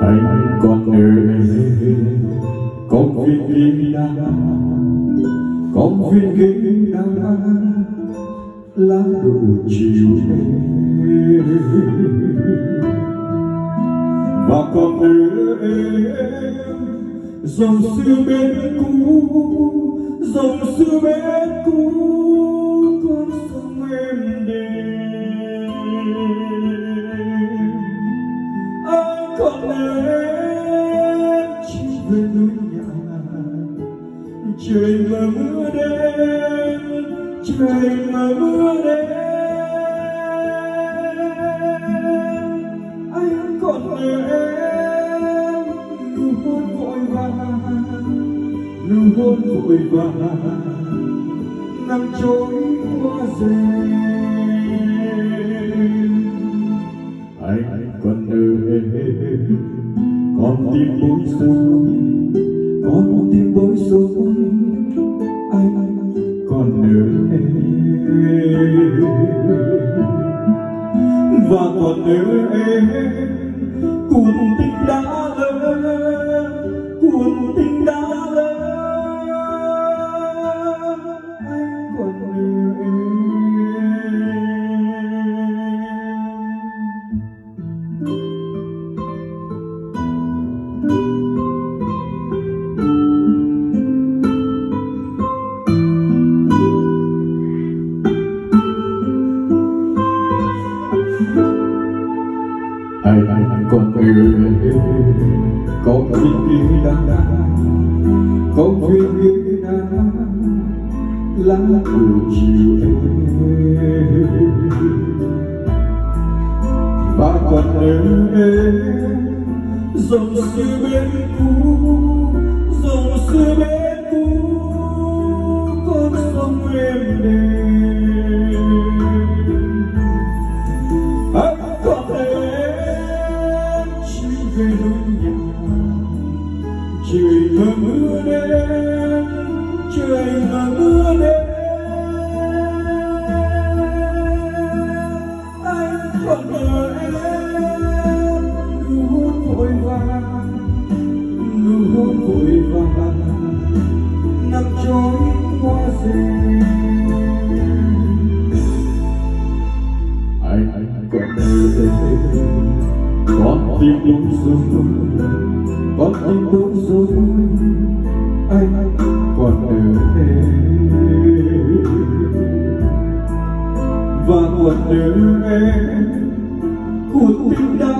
anh còn nhớ công viên kia công viên kia lá đủ chiều và còn nhớ em dòng xưa bên cũ dòng xưa bên cũ con sông em đêm anh còn nhớ em chỉ về núi nhà trời mà mưa đêm trời mà mưa đêm anh còn nhớ em nụ hôn vội vàng nắng trôi hoa rơi anh còn nhớ em con tim bối rối con tim bối rối anh còn nhớ em và còn nhớ em cuồng tình đã lỡ cuồng tình đã lỡ anh còn nhớ em. Anh còn nhớ có viên kia có viên kia lá buổi chiều và còn nhớ em dòng xưa bên cũ dòng xưa bên cũ con sông em đêm anh còn nhớ về núi nhà trời mà mưa đêm trời mà mưa đêm anh còn nhớ em nụ hôn vội vàng nắng trôi hoa rơi anh còn nhớ em con tim bối rối con tim bối rối anh còn nhớ em và còn nhớ em cuộc tình đã